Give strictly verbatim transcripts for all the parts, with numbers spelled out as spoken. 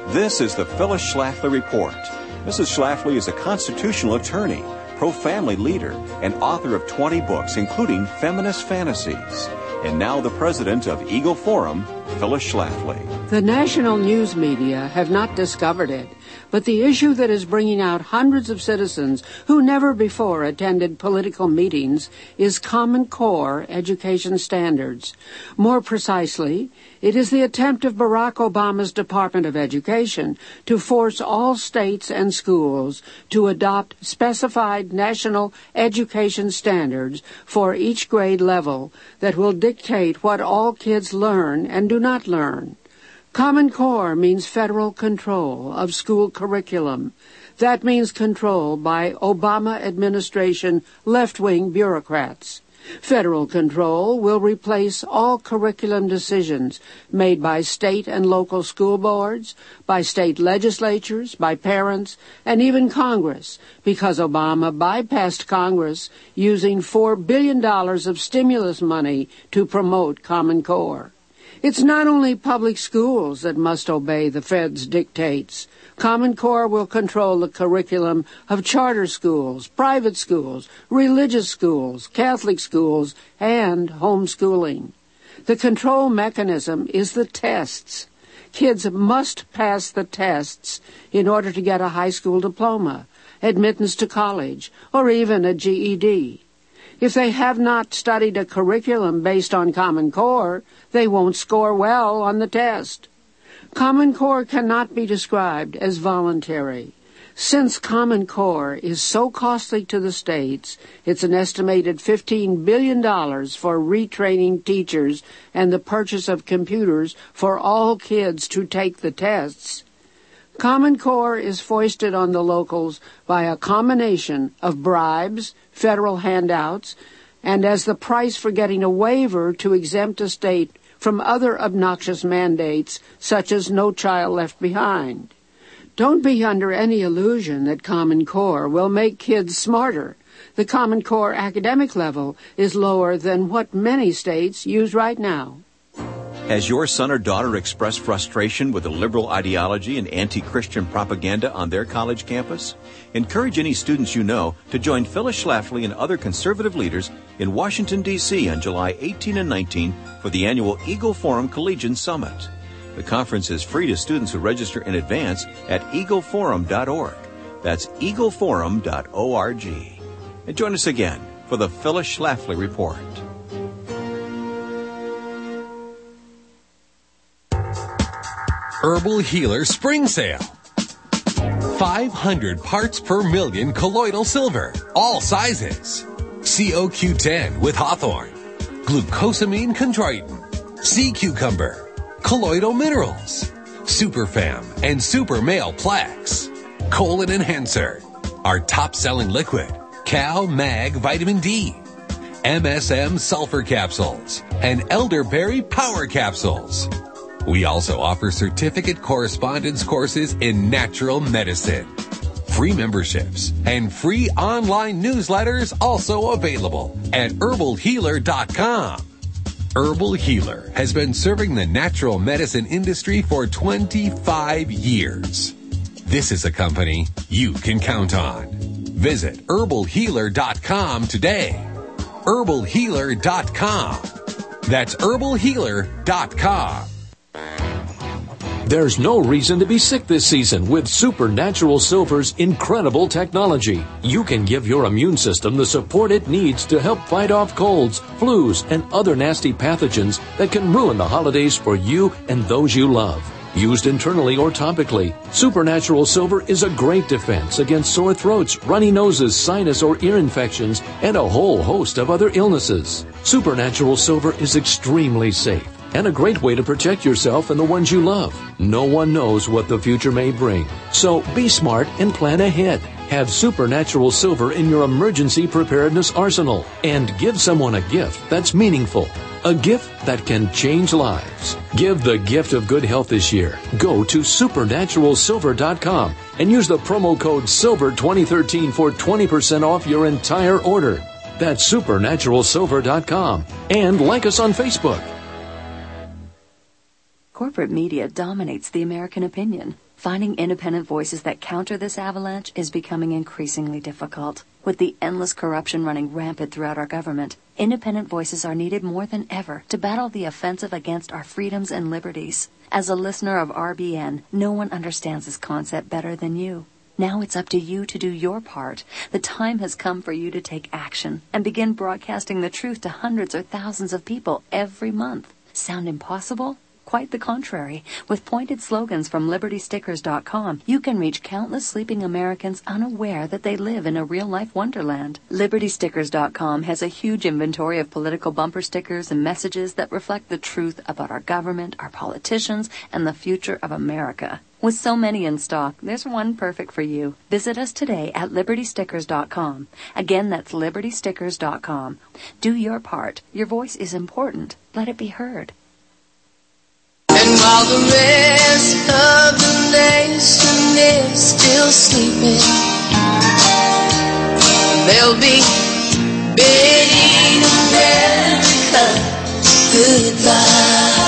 This is the Phyllis Schlafly Report. Missus Schlafly is a constitutional attorney, pro-family leader, and author of twenty books, including Feminist Fantasies. And now the president of Eagle Forum, Phyllis Schlafly. The national news media have not discovered it, but the issue that is bringing out hundreds of citizens who never before attended political meetings is Common Core education standards. More precisely, it is the attempt of Barack Obama's Department of Education to force all states and schools to adopt specified national education standards for each grade level that will dictate what all kids learn and do not learn. Common Core means federal control of school curriculum. That means control by Obama administration left-wing bureaucrats. Federal control will replace all curriculum decisions made by state and local school boards, by state legislatures, by parents, and even Congress, because Obama bypassed Congress using four billion dollars of stimulus money to promote Common Core. It's not only public schools that must obey the Fed's dictates. Common Core will control the curriculum of charter schools, private schools, religious schools, Catholic schools, and homeschooling. The control mechanism is the tests. Kids must pass the tests in order to get a high school diploma, admittance to college, or even a G E D. If they have not studied a curriculum based on Common Core, they won't score well on the test. Common Core cannot be described as voluntary. Since Common Core is so costly to the states, it's an estimated fifteen billion dollars for retraining teachers and the purchase of computers for all kids to take the tests. Common Core is foisted on the locals by a combination of bribes, federal handouts, and as the price for getting a waiver to exempt a state from other obnoxious mandates, such as No Child Left Behind. Don't be under any illusion that Common Core will make kids smarter. The Common Core academic level is lower than what many states use right now. Has your son or daughter expressed frustration with the liberal ideology and anti-Christian propaganda on their college campus? Encourage any students you know to join Phyllis Schlafly and other conservative leaders in Washington, D C on July eighteenth and nineteenth for the annual Eagle Forum Collegian Summit. The conference is free to students who register in advance at eagle forum dot org. That's eagle forum dot org. And join us again for the Phyllis Schlafly Report. Herbal Healer Spring Sale. five hundred parts per million colloidal silver, all sizes. C O Q ten with hawthorn, glucosamine chondroitin, sea cucumber, colloidal minerals, Superfam and Super Male Plaques, Colon Enhancer, our top-selling liquid, Cal Mag Vitamin D, M S M Sulfur Capsules, and Elderberry Power Capsules. We also offer certificate correspondence courses in natural medicine. Free memberships and free online newsletters also available at herbal healer dot com. Herbal Healer has been serving the natural medicine industry for twenty-five years. This is a company you can count on. Visit herbal healer dot com today. herbal healer dot com. That's herbal healer dot com. There's no reason to be sick this season with Supernatural Silver's incredible technology. You can give your immune system the support it needs to help fight off colds, flus, and other nasty pathogens that can ruin the holidays for you and those you love. Used internally or topically, Supernatural Silver is a great defense against sore throats, runny noses, sinus or ear infections, and a whole host of other illnesses. Supernatural Silver is extremely safe and a great way to protect yourself and the ones you love. No one knows what the future may bring, so be smart and plan ahead. Have Supernatural Silver in your emergency preparedness arsenal and give someone a gift that's meaningful. A gift that can change lives. Give the gift of good health this year. Go to supernatural silver dot com and use the promo code silver twenty thirteen for twenty percent off your entire order. That's supernatural silver dot com. And like us on Facebook. Corporate media dominates the American opinion. Finding independent voices that counter this avalanche is becoming increasingly difficult. With the endless corruption running rampant throughout our government, independent voices are needed more than ever to battle the offensive against our freedoms and liberties. As a listener of R B N, no one understands this concept better than you. Now it's up to you to do your part. The time has come for you to take action and begin broadcasting the truth to hundreds or thousands of people every month. Sound impossible? Quite the contrary. With pointed slogans from Liberty Stickers dot com, you can reach countless sleeping Americans unaware that they live in a real-life wonderland. Liberty Stickers dot com has a huge inventory of political bumper stickers and messages that reflect the truth about our government, our politicians, and the future of America. With so many in stock, there's one perfect for you. Visit us today at Liberty Stickers dot com. Again, that's Liberty Stickers dot com. Do your part. Your voice is important. Let it be heard. And while the rest of the nation is still sleeping, they'll be bidding America goodbye.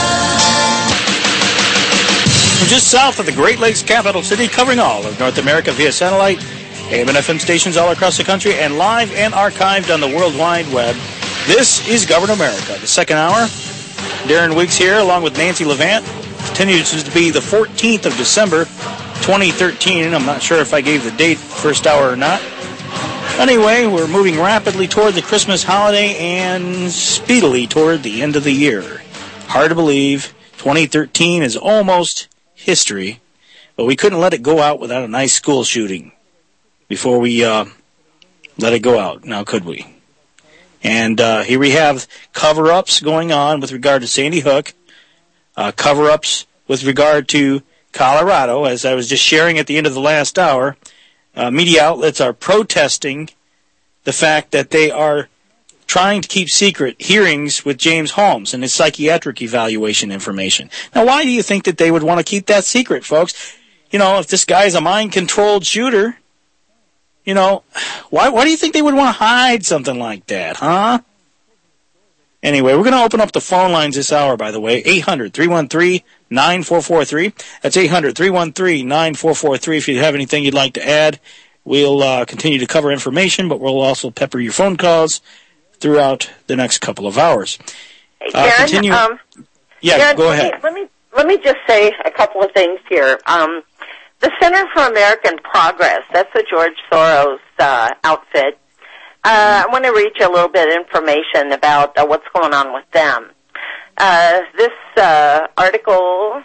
From just south of the Great Lakes capital city, covering all of North America via satellite, A M and F M stations all across the country, and live and archived on the World Wide Web, this is Govern America, the second hour. Darren Weeks here, along with Nancy Levant. Continues to be the fourteenth of December, twenty thirteen. I'm not sure if I gave the date first hour or not. Anyway, we're moving rapidly toward the Christmas holiday and speedily toward the end of the year. Hard to believe, twenty thirteen is almost history, but we couldn't let it go out without a nice school shooting before we uh, let it go out, now could we? And uh, here we have cover-ups going on with regard to Sandy Hook, uh, cover-ups with regard to Colorado, as I was just sharing at the end of the last hour. Uh, media outlets are protesting the fact that they are trying to keep secret hearings with James Holmes and his psychiatric evaluation information. Now, why do you think that they would want to keep that secret, folks? You know, if this guy's a mind-controlled shooter, you know, why why do you think they would want to hide something like that, huh? Anyway, we're going to open up the phone lines this hour, by the way, eight hundred, three one three, nine four four three. That's eight hundred, three one three, nine four four three. If you have anything you'd like to add, we'll uh, continue to cover information, but we'll also pepper your phone calls throughout the next couple of hours. Hey, uh, Darren, continue. Um, yeah, Darren, go ahead. Let me, let me let me just say a couple of things here. Um, the Center for American Progress, that's the George Soros uh, outfit. Uh, I want to read you a little bit of information about uh, what's going on with them. Uh, this uh, article,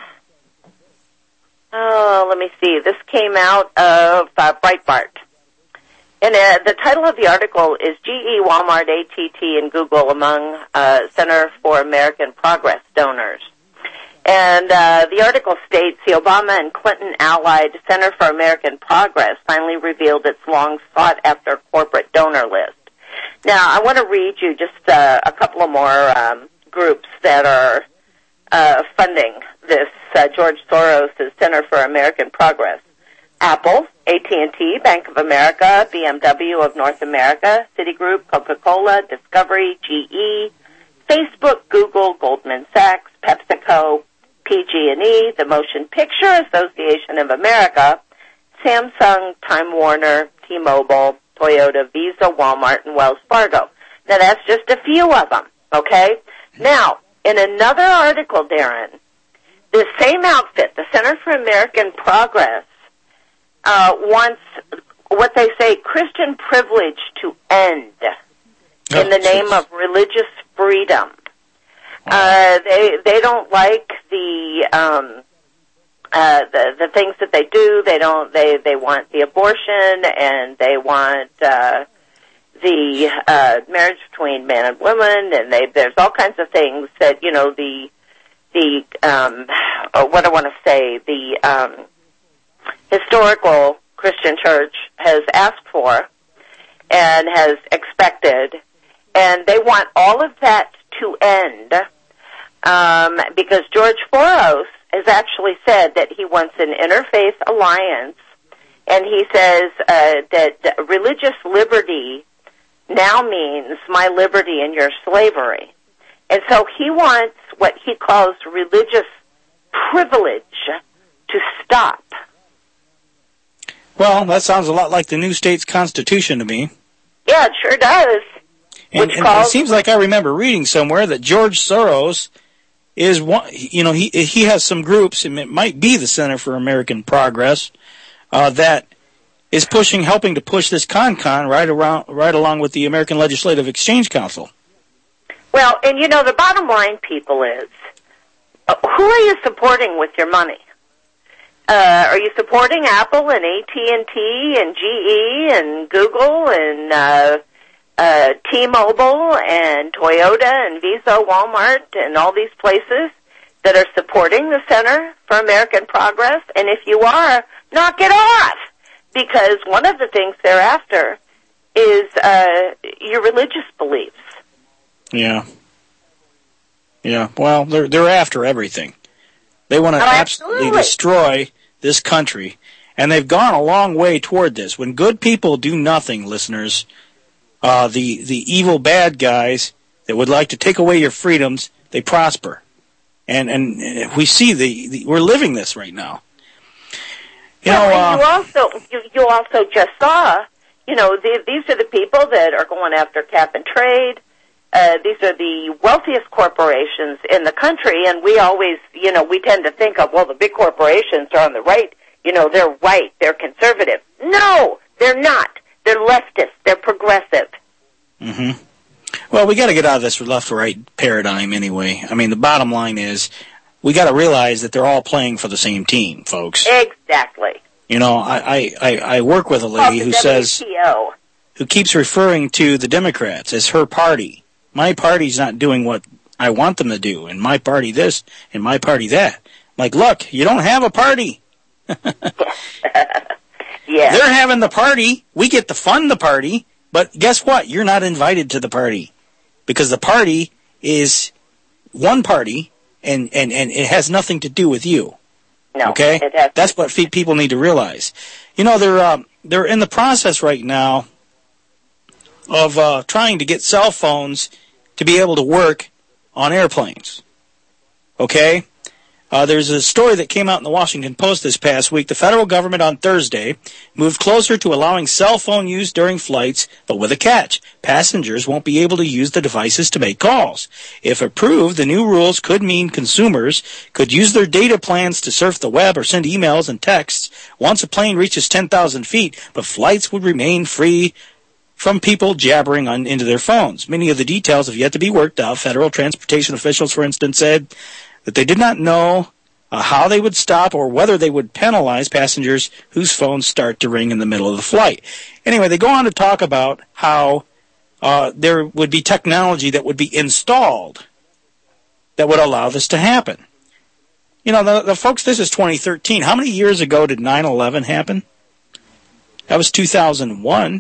oh, let me see, this came out of uh, Breitbart. And uh, the title of the article is G E, Walmart, A T T, and Google among uh, Center for American Progress donors. And uh, the article states the Obama and Clinton-allied Center for American Progress finally revealed its long-sought-after corporate donor list. Now, I want to read you just uh, a couple of more um, groups that are uh, funding this uh, George Soros' Center for American Progress. Apple, A T and T, Bank of America, B M W of North America, Citigroup, Coca-Cola, Discovery, G E, Facebook, Google, Goldman Sachs, PepsiCo, P G and E, the Motion Picture Association of America, Samsung, Time Warner, T-Mobile, Toyota, Visa, Walmart, and Wells Fargo. Now, that's just a few of them, okay? Now, in another article, Darren, this same outfit, the Center for American Progress, uh, wants what they say Christian privilege to end oh, in the name geez. of religious freedom. Uh, they they don't like the um uh the the things that they do. They don't they they want the abortion, and they want uh the uh marriage between man and woman, and they there's all kinds of things that, you know, the the um or what I want to say the um historical Christian church has asked for and has expected, and they want all of that to end. Um, because George Soros has actually said that he wants an interfaith alliance, and he says uh, that religious liberty now means my liberty and your slavery. And so he wants what he calls religious privilege to stop. Well, that sounds a lot like the new state's constitution to me. Yeah, it sure does. And, Which and calls, it seems like I remember reading somewhere that George Soros is one. You know, he he has some groups, and it might be the Center for American Progress, uh, that is pushing, helping to push this CONCON right around, right along with the American Legislative Exchange Council. well, and you know, the bottom line, people, is uh, who are you supporting with your money? Uh, are you supporting Apple and A T and T and G E and Google and uh, uh, T-Mobile and Toyota and Visa, Walmart, and all these places that are supporting the Center for American Progress? And if you are, knock it off, because one of the things they're after is uh, your religious beliefs. Yeah. Yeah. Well, they're they're after everything. They want to Oh, absolutely absolutely. destroy this country, and they've gone a long way toward this. When good people do nothing, listeners, uh, the the evil bad guys that would like to take away your freedoms, they prosper, and and we see the, the we're living this right now. You well, know, and uh, you also you, you also just saw, you know, the, these are the people that are going after cap and trade. Uh, these are the wealthiest corporations in the country, and we always, you know, we tend to think of, well, the big corporations are on the right. You know, they're white, they're conservative. No, they're not. They're leftist. They're progressive. Mm-hmm. Well, we got to get out of this left-right paradigm anyway. I mean, the bottom line is we got to realize that they're all playing for the same team, folks. Exactly. You know, I I, I work with a lady who says, W T O. who keeps referring to the Democrats as her party. My party's not doing what I want them to do, and my party this, and my party that. Like, look, you don't have a party. Yeah. They're having the party. We get to fund the party, but guess what? You're not invited to the party because the party is one party, and, and, and it has nothing to do with you. No, okay? it has That's what fe- people need to realize. You know, they're um, they're in the process right now of uh, trying to get cell phones to be able to work on airplanes. Okay? Uh, there's a story that came out in the Washington Post this past week. The federal government on Thursday moved closer to allowing cell phone use during flights, but with a catch. Passengers won't be able to use the devices to make calls. If approved, the new rules could mean consumers could use their data plans to surf the web or send emails and texts once a plane reaches ten thousand feet, but flights would remain free from people jabbering on into their phones. Many of the details have yet to be worked out. Federal transportation officials, for instance, said that they did not know uh, how they would stop or whether they would penalize passengers whose phones start to ring in the middle of the flight. Anyway, they go on to talk about how uh, there would be technology that would be installed that would allow this to happen. You know, the, the folks, this is twenty thirteen. How many years ago did nine eleven happen? That was two thousand one.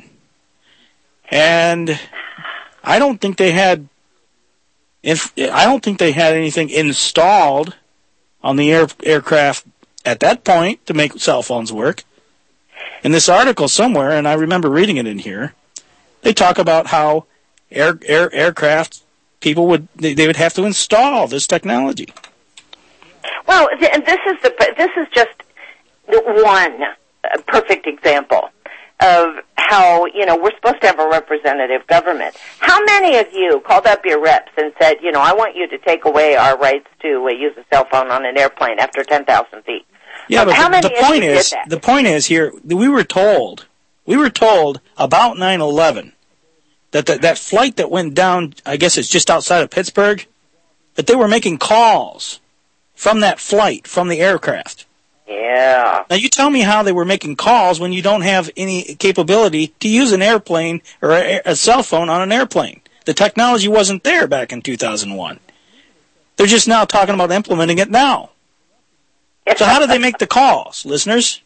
And I don't think they had, if I don't think they had anything installed on the air, aircraft at that point to make cell phones work. In this article somewhere, and I remember reading it in here, they talk about how air, air aircraft people would they, they would have to install this technology. Well, th- and this is the this is just one uh, perfect example of how, you know, we're supposed to have a representative government. How many of you called up your reps and said, you know, I want you to take away our rights to uh, use a cell phone on an airplane after ten thousand feet? Yeah, um, but how the, many the of point you is, did that? the point is here, we were told, we were told about nine eleven that the, that flight that went down, I guess it's just outside of Pittsburgh, that they were making calls from that flight, from the aircraft. Yeah. Now, you tell me how they were making calls when you don't have any capability to use an airplane or a, a cell phone on an airplane. The technology wasn't there back in two thousand one. They're just now talking about implementing it now. So how do they make the calls, listeners?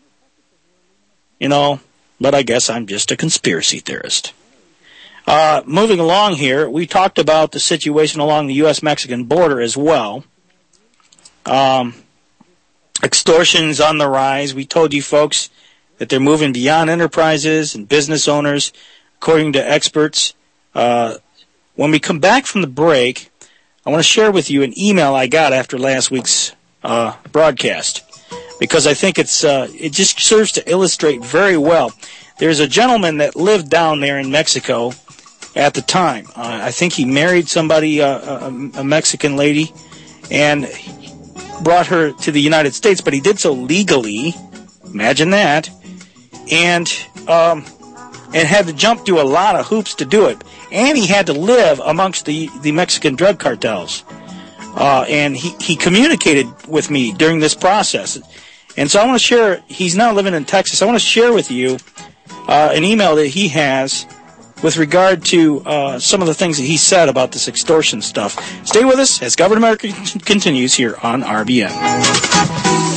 You know, but I guess I'm just a conspiracy theorist. Uh, moving along here, we talked about the situation along the U S Mexican border as well. Um... Extortion's on the rise. We told you folks that they're moving beyond enterprises and business owners, according to experts. Uh, when we come back from the break, I want to share with you an email I got after last week's uh, broadcast, because I think it's uh, it just serves to illustrate very well. There's a gentleman that lived down there in Mexico at the time. Uh, I think he married somebody, uh, a, a Mexican lady, and brought her to the United States, but he did so legally. Imagine that. And um, and had to jump through a lot of hoops to do it. And he had to live amongst the, the Mexican drug cartels. Uh, and he, he communicated with me during this process. And so I want to share, he's now living in Texas. I want to share with you uh, an email that he has with regard to uh, some of the things that he said about this extortion stuff. Stay with us as Government America continues here on R B N.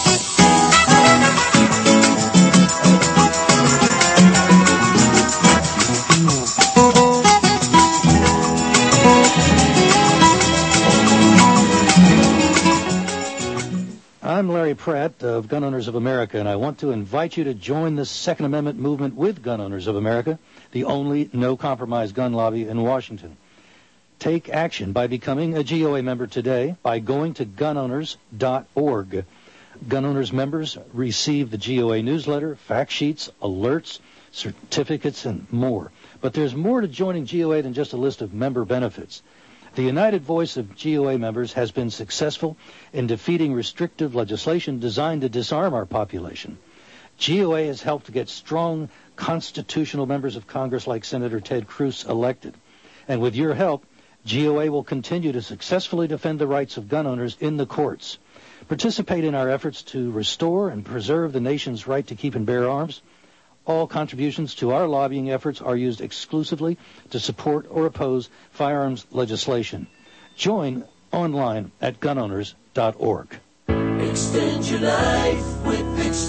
I'm Larry Pratt of Gun Owners of America, and I want to invite you to join the Second Amendment movement with Gun Owners of America, the only no-compromise gun lobby in Washington. Take action by becoming a G O A member today by going to gun owners dot org. Gun Owners members receive the G O A newsletter, fact sheets, alerts, certificates, and more. But there's more to joining G O A than just a list of member benefits. The united voice of G O A members has been successful in defeating restrictive legislation designed to disarm our population. G O A has helped to get strong constitutional members of Congress like Senator Ted Cruz elected. And with your help, G O A will continue to successfully defend the rights of gun owners in the courts. Participate in our efforts to restore and preserve the nation's right to keep and bear arms. All contributions to our lobbying efforts are used exclusively to support or oppose firearms legislation. Join online at gun owners dot org. Extend your life with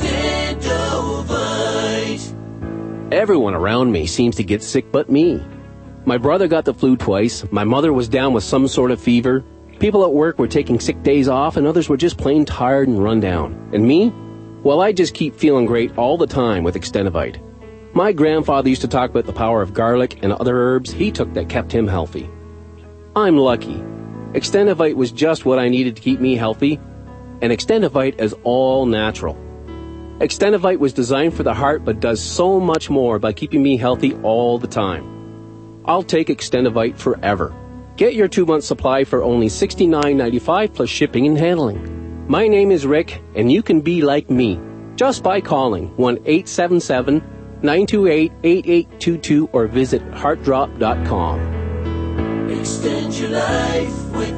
Extendovite. Everyone around me seems to get sick but me. My brother got the flu twice, my mother was down with some sort of fever, people at work were taking sick days off, and others were just plain tired and run down. And me? Well, I just keep feeling great all the time with Extendovite. My grandfather used to talk about the power of garlic and other herbs he took that kept him healthy. I'm lucky. Extendovite was just what I needed to keep me healthy, and Extendovite is all natural. Extendovite was designed for the heart but does so much more by keeping me healthy all the time. I'll take Extendovite forever. Get your two-month supply for only sixty-nine ninety-five plus shipping and handling. My name is Rick, and you can be like me just by calling one eight seven seven, nine two eight, eight eight two two or visit heart drop dot com. Extend your life with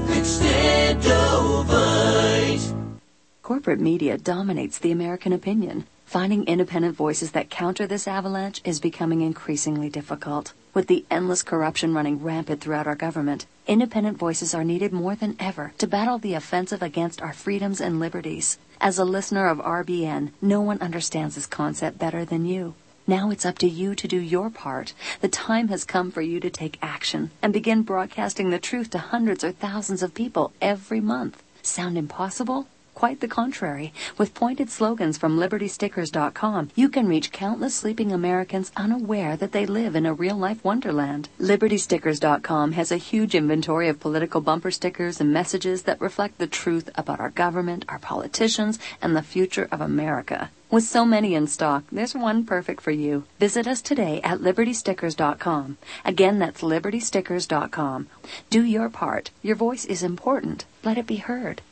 Extendovite. Corporate media dominates the American opinion. Finding independent voices that counter this avalanche is becoming increasingly difficult. With the endless corruption running rampant throughout our government, independent voices are needed more than ever to battle the offensive against our freedoms and liberties. As a listener of R B N, no one understands this concept better than you. Now it's up to you to do your part. The time has come for you to take action and begin broadcasting the truth to hundreds or thousands of people every month. Sound impossible? Quite the contrary. With pointed slogans from liberty stickers dot com, you can reach countless sleeping Americans unaware that they live in a real-life wonderland. liberty stickers dot com has a huge inventory of political bumper stickers and messages that reflect the truth about our government, our politicians, and the future of America. With so many in stock, there's one perfect for you. Visit us today at liberty stickers dot com. Again, that's liberty stickers dot com. Do your part. Your voice is important. Let it be heard.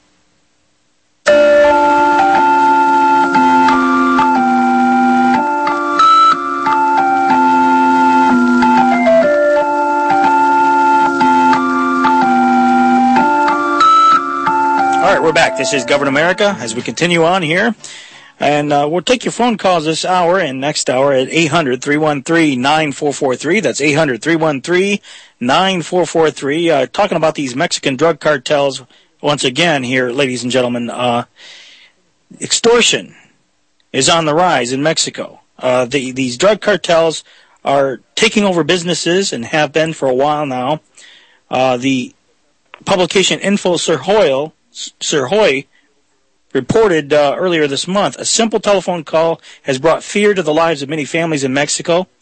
All right, we're back. This is Government America as we continue on here. And uh, we'll take your phone calls this hour and next hour at eight hundred, three one three, nine four four three. That's eight hundred, three one three, nine four four three. Uh, talking about these Mexican drug cartels once again here, ladies and gentlemen. Uh, extortion is on the rise in Mexico. Uh, the, these drug cartels are taking over businesses and have been for a while now. Uh, the publication Info Surhoy, Surhoy reported uh, earlier this month, a simple telephone call has brought fear to the lives of many families in Mexico.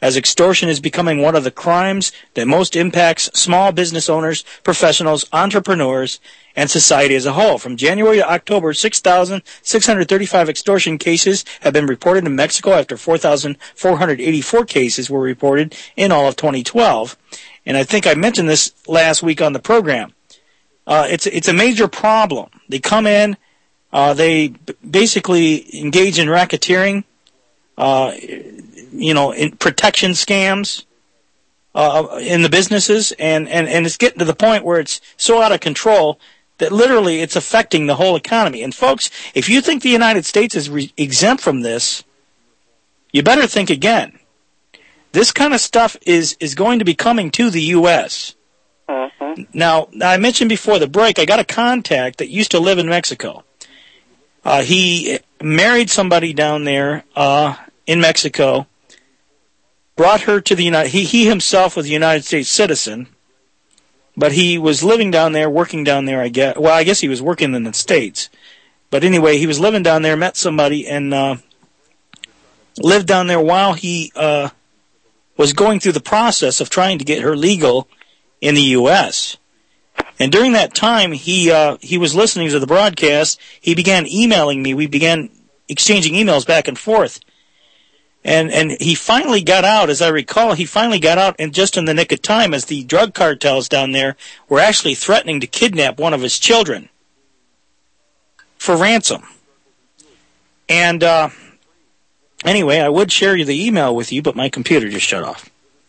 as extortion is becoming one of the crimes that most impacts small business owners, professionals, entrepreneurs, and society as a whole. From January to October, six thousand six hundred thirty-five extortion cases have been reported in Mexico after four thousand four hundred eighty-four cases were reported in all of twenty twelve. And I think I mentioned this last week on the program. Uh, it's, it's a major problem. They come in, uh, they b- basically engage in racketeering, uh, you know, in protection scams, uh, in the businesses, and, and, and it's getting to the point where it's so out of control that literally it's affecting the whole economy. And folks, if you think the United States is re- exempt from this, you better think again. This kind of stuff is, is going to be coming to the U S Mm-hmm. Now, I mentioned before the break, I got a contact that used to live in Mexico. Uh, he married somebody down there uh, in Mexico, brought her to the United. He he himself was a United States citizen, but he was living down there, working down there. I guess. Well, I guess he was working in the States, but anyway, he was living down there, met somebody, and uh, lived down there while he uh, was going through the process of trying to get her legal in the U S And during that time, he uh, he was listening to the broadcast. He began emailing me. We began exchanging emails back and forth. And and he finally got out, as I recall, he finally got out and just in the nick of time as the drug cartels down there were actually threatening to kidnap one of his children for ransom. And uh, anyway, I would share you the email with you, but my computer just shut off.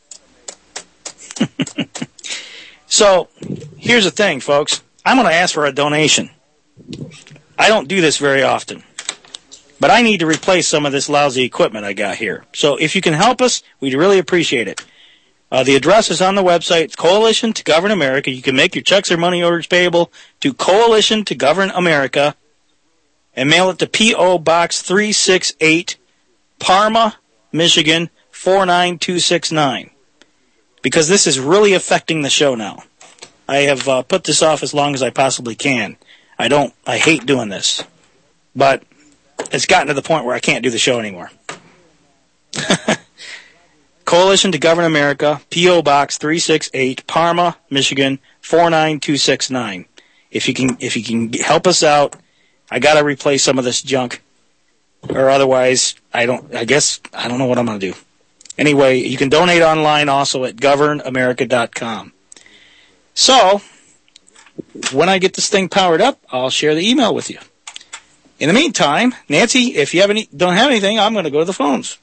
So, here's the thing, folks. I'm going to ask for a donation. I don't do this very often. But I need to replace some of this lousy equipment I got here. So, if you can help us, we'd really appreciate it. Uh, the address is on the website. It's Coalition to Govern America. You can make your checks or money orders payable to Coalition to Govern America and mail it to P O. Box three six eight, Parma, Michigan, four nine two six nine. Because this is really affecting the show now. I have uh, put this off as long as I possibly can. I don't, I hate doing this. But it's gotten to the point where I can't do the show anymore. Coalition to Govern America, P O. Box three six eight, Parma, Michigan, four nine two six nine. If you can, if you can help us out, I gotta replace some of this junk. Or otherwise, I don't, I guess, I don't know what I'm gonna do. Anyway, you can donate online also at govern america dot com. So, when I get this thing powered up, I'll share the email with you. In the meantime, Nancy, if you have any, don't have anything, I'm going to go to the phones.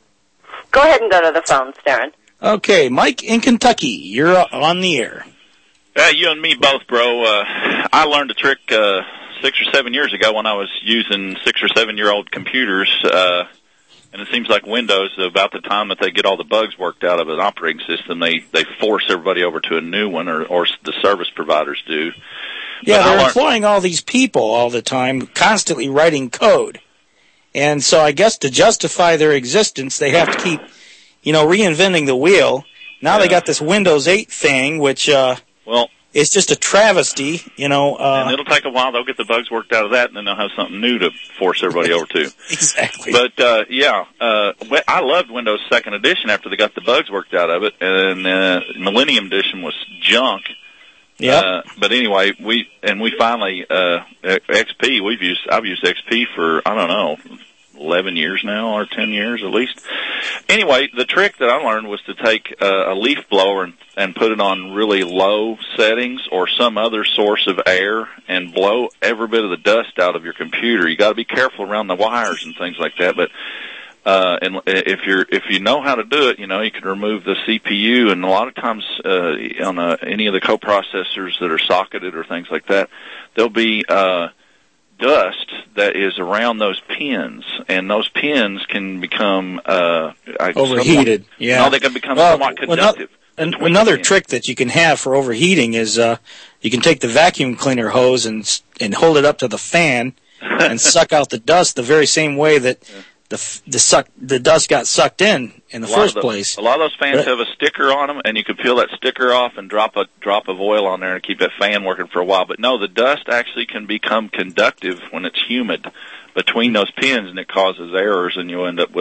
Go ahead and go to the phones, Darren. Okay, Mike in Kentucky, you're on the air. Uh, you and me both, bro. Uh, I learned a trick uh, six or seven years ago when I was using six or seven-year-old computers. Uh, And it seems like Windows, about the time that they get all the bugs worked out of an operating system, they, they force everybody over to a new one, or, or the service providers do. Yeah, they're employing all these people all the time, constantly writing code. And so I guess to justify their existence, they have to keep, you know, reinventing the wheel. Now yeah. They got this Windows eight thing, which uh, well, it's just a travesty, you know. Uh, and it'll take a while. They'll get the bugs worked out of that, and then they'll have something new to force everybody over to. Exactly. But, uh, yeah, uh, I loved Windows second Edition after they got the bugs worked out of it, and uh, Millennium Edition was junk. Yeah. Uh, but anyway, we, and we finally, uh, X P, we've used, I've used X P for, I don't know, eleven years now, or ten years at least. Anyway, the trick that I learned was to take uh, a leaf blower and, and put it on really low settings or some other source of air and blow every bit of the dust out of your computer. You got to be careful around the wires and things like that, but uh and if you're if you know how to do it, you know, you can remove the C P U, and a lot of times uh on uh, any of the coprocessors that are socketed or things like that, there'll be uh dust that is around those pins, and those pins can become uh overheated. Somewhat, yeah, no, they can become well, somewhat conductive. Well, not, another trick that you can have for overheating is uh you can take the vacuum cleaner hose and and hold it up to the fan and suck out the dust the very same way that yeah. the the suck the dust got sucked in in the first the, place. A lot of those fans but, have a sticker on them, and you can peel that sticker off and drop a drop of oil on there and keep that fan working for a while. But no, the dust actually can become conductive when it's humid between those pins, and it causes errors, and you end up with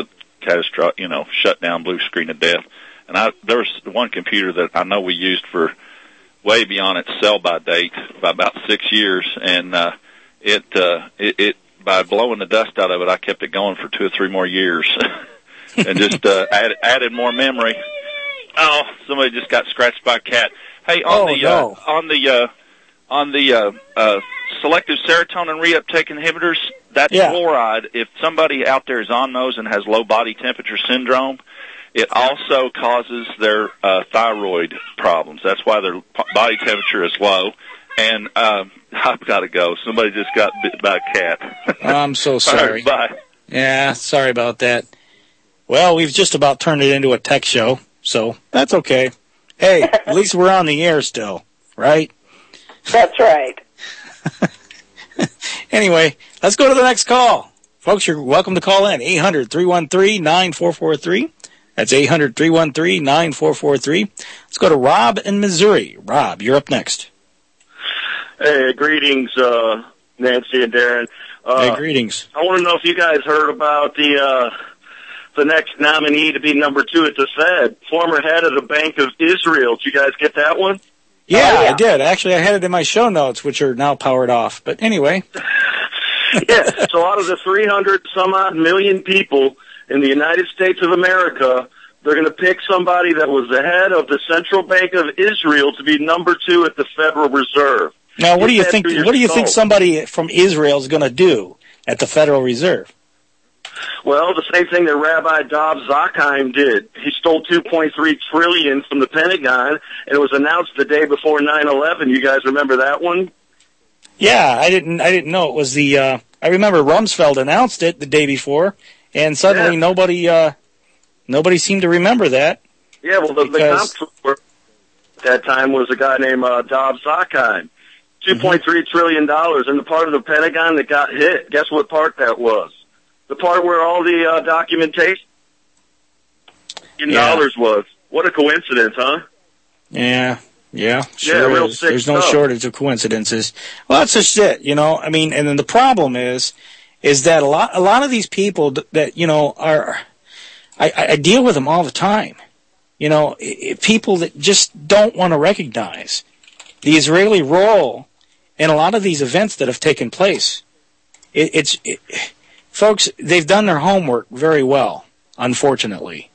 catastrophic, you know, shut down, blue screen of death. And I, there was one computer that I know we used for way beyond its sell-by date by about six years, and uh, it, uh, it, it, by blowing the dust out of it, I kept it going for two or three more years, and just uh, added, added more memory. Oh, somebody just got scratched by a cat. Hey, on oh, the no. uh, on the uh, on the uh, uh, selective serotonin reuptake inhibitors, that yeah. fluoride. If somebody out there is on those and has low body temperature syndrome, it also causes their uh, thyroid problems. That's why their body temperature is low. And um, I've got to go. Somebody just got bit by a cat. I'm so sorry. Right, bye. Yeah, sorry about that. Well, we've just about turned it into a tech show, so that's okay. Hey, at least we're on the air still, right? That's right. Anyway, let's go to the next call. Folks, you're welcome to call in. eight hundred, three one three, nine four four three. That's eight hundred, three one three, nine four four three. Let's go to Rob in Missouri. Rob, you're up next. Hey, greetings, uh, Nancy and Darren. Uh, hey, greetings. I want to know if you guys heard about the uh, the next nominee to be number two at the Fed, former head of the Bank of Israel. Did you guys get that one? Yeah, oh, yeah. I did. Actually, I had it in my show notes, which are now powered off. But anyway. Yeah, so out of the three hundred some odd million people in the United States of America, they're going to pick somebody that was the head of the Central Bank of Israel to be number two at the Federal Reserve. Now, what do you think? What do you think somebody from Israel is going to do at the Federal Reserve? Well, the same thing that Rabbi Dov Zakheim did. He stole two point three trillion dollars from the Pentagon, and it was announced the day before nine eleven. You guys remember that one? Yeah, I didn't. I didn't know it was the. Uh, I remember Rumsfeld announced it the day before, and suddenly yeah. nobody, uh, nobody seemed to remember that. Yeah, well, the, because... the comptroller at that time was a guy named uh, Dov Zakheim. two point three mm-hmm. trillion dollars, and the part of the Pentagon that got hit. Guess what part that was? The part where all the uh, documentation in yeah. dollars was. What a coincidence, huh? Yeah. Yeah, sure yeah, real is. There's stuff. no shortage of coincidences. Well, that's just it, you know. I mean, and then the problem is, is that a lot, a lot of these people that, that you know, are, I, I deal with them all the time. You know, people that just don't want to recognize the Israeli role in a lot of these events that have taken place. It, it's, it, folks, they've done their homework very well, unfortunately.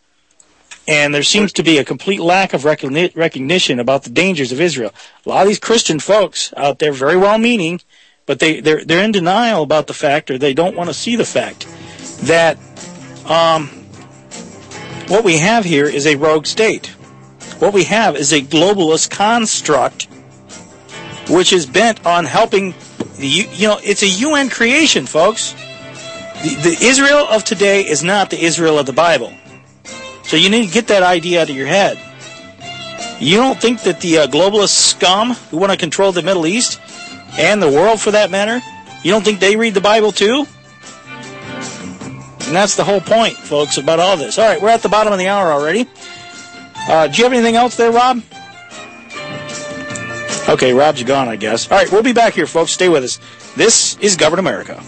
And there seems to be a complete lack of recogni- recognition about the dangers of Israel. A lot of these Christian folks out there, very well-meaning, but they, they're, they're in denial about the fact, or they don't want to see the fact, that um, what we have here is a rogue state. What we have is a globalist construct which is bent on helping, the, you know, it's a U N creation, folks. The, the Israel of today is not the Israel of the Bible. So you need to get that idea out of your head. You don't think that the uh, globalist scum who want to control the Middle East and the world for that matter, you don't think they read the Bible too? And that's the whole point, folks, about all this. All right, we're at the bottom of the hour already. Uh, do you have anything else there, Rob? Okay, Rob's gone, I guess. All right, we'll be back here, folks. Stay with us. This is Govern America.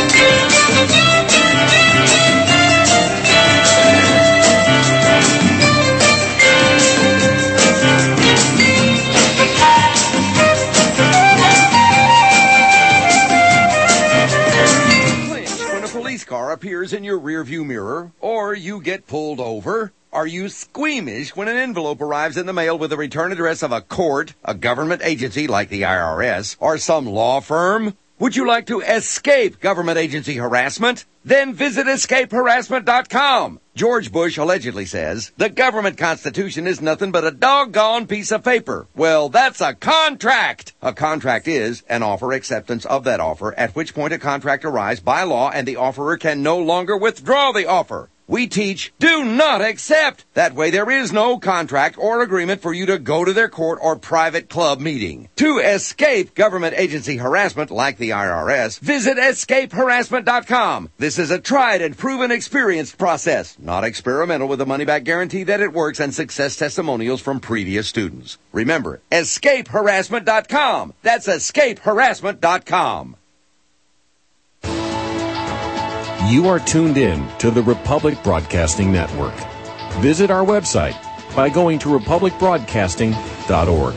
Car appears in your rearview mirror, or you get pulled over? Are you squeamish when an envelope arrives in the mail with the return address of a court, a government agency like the I R S, or some law firm? Would you like to escape government agency harassment? Then visit escape harassment dot com. George Bush allegedly says, the government constitution is nothing but a doggone piece of paper. Well, that's a contract. A contract is an offer acceptance of that offer, at which point a contract arrives by law and the offerer can no longer withdraw the offer. We teach, do not accept. That way there is no contract or agreement for you to go to their court or private club meeting. To escape government agency harassment like the I R S, visit escape harassment dot com. This is a tried and proven experienced process, not experimental, with a money-back guarantee that it works and success testimonials from previous students. Remember, escape harassment dot com. That's escape harassment dot com. You are tuned in to the Republic Broadcasting Network. Visit our website by going to republic broadcasting dot org.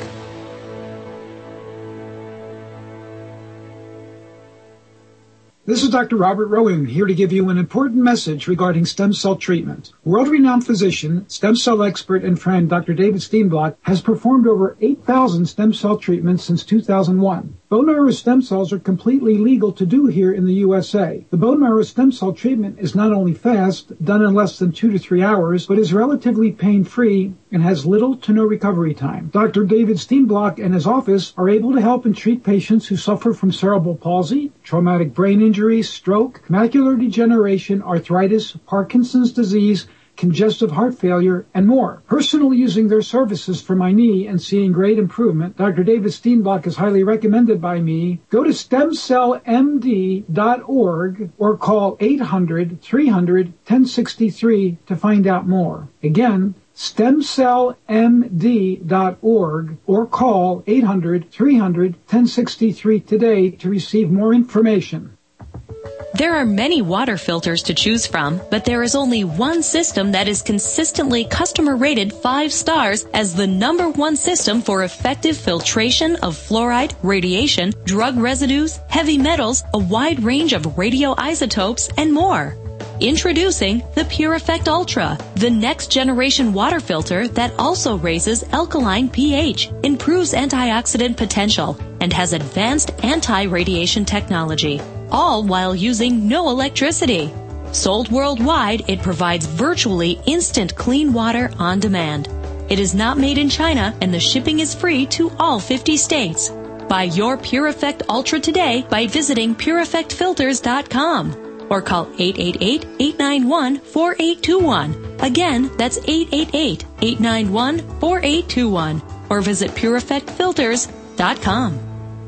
This is Doctor Robert Rowan, here to give you an important message regarding stem cell treatment. World-renowned physician, stem cell expert, and friend Doctor David Steenblock has performed over eight thousand stem cell treatments since two thousand one. Bone marrow stem cells are completely legal to do here in the U S A. The bone marrow stem cell treatment is not only fast, done in less than two to three hours, but is relatively pain-free and has little to no recovery time. Doctor David Steenblock and his office are able to help and treat patients who suffer from cerebral palsy, traumatic brain injury, stroke, macular degeneration, arthritis, Parkinson's disease, congestive heart failure, and more. Personally using their services for my knee and seeing great improvement, Doctor David Steenblock is highly recommended by me. Go to stem cell m d dot org or call eight hundred, three hundred, ten sixty-three to find out more. Again, stem cell m d dot org or call eight hundred, three hundred, ten sixty-three today to receive more information. There are many water filters to choose from, but there is only one system that is consistently customer rated five stars as the number one system for effective filtration of fluoride, radiation, drug residues, heavy metals, a wide range of radioisotopes, and more. Introducing the Pure Effect Ultra, the next generation water filter that also raises alkaline pH, improves antioxidant potential, and has advanced anti-radiation technology, all while using no electricity. Sold worldwide, it provides virtually instant clean water on demand. It is not made in China, and the shipping is free to all fifty states. Buy your Pure Effect Ultra today by visiting pure effect filters dot com. Or call eight eight eight, eight nine one, four eight two one. Again, that's eight eight eight, eight nine one, four eight two one. Or visit pure effect filters dot com.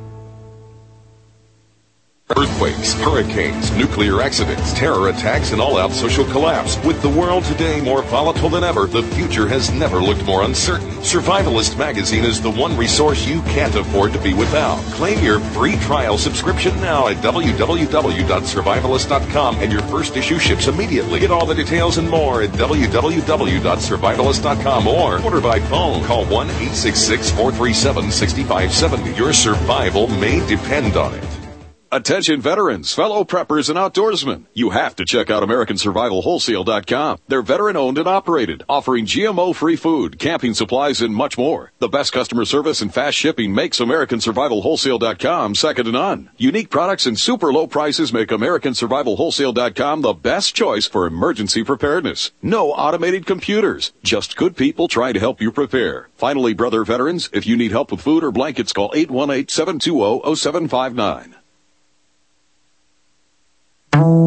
Earthquakes, hurricanes, nuclear accidents, terror attacks, and all-out social collapse. With the world today more volatile than ever, the future has never looked more uncertain. Survivalist Magazine is the one resource you can't afford to be without. Claim your free trial subscription now at w w w dot survivalist dot com, and your first issue ships immediately. Get all the details and more at w w w dot survivalist dot com or order by phone. Call one eight six six, four three seven, six five seven zero. Your survival may depend on it. Attention veterans, fellow preppers, and outdoorsmen. You have to check out American Survival Wholesale dot com. They're veteran-owned and operated, offering G M O-free food, camping supplies, and much more. The best customer service and fast shipping makes American Survival Wholesale dot com second to none. Unique products and super low prices make American Survival Wholesale dot com the best choice for emergency preparedness. No automated computers, just good people trying to help you prepare. Finally, brother veterans, if you need help with food or blankets, call eight one eight, seven two zero, zero seven five nine. All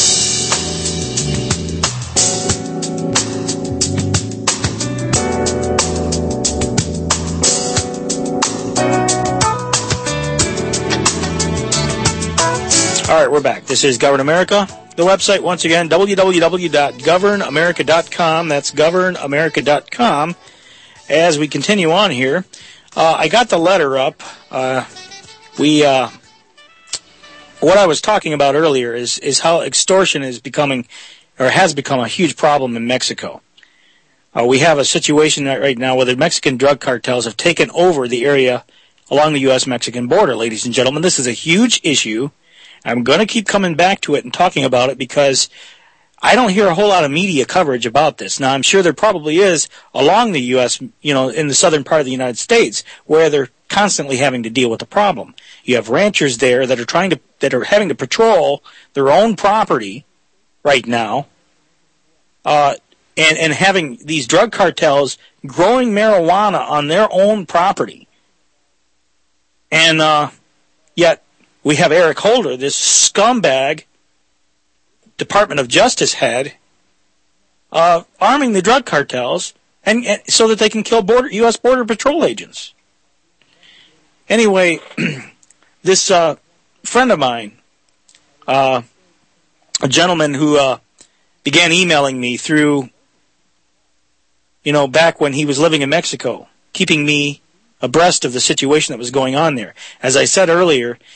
right, we're back. This is Govern America. The website, once again, w w w dot govern america dot com. That's govern america dot com. As we continue on here, uh, I got the letter up. Uh, we... Uh, What I was talking about earlier is, is how extortion is becoming, or has become a huge problem in Mexico. Uh, we have a situation right now where the Mexican drug cartels have taken over the area along the U S Mexican border, ladies and gentlemen. This is a huge issue. I'm going to keep coming back to it and talking about it because I don't hear a whole lot of media coverage about this. Now, I'm sure there probably is along the U S, you know, in the southern part of the United States, where they're constantly having to deal with the problem. You have ranchers there that are trying to, that are having to patrol their own property right now, uh, and, and having these drug cartels growing marijuana on their own property. And, uh, yet we have Eric Holder, this scumbag Department of Justice head, uh, arming the drug cartels and, and so that they can kill border, U S Border Patrol agents. Anyway, this uh, friend of mine, uh, a gentleman who uh, began emailing me through, you know, back when he was living in Mexico, keeping me abreast of the situation that was going on there. As I said earlier,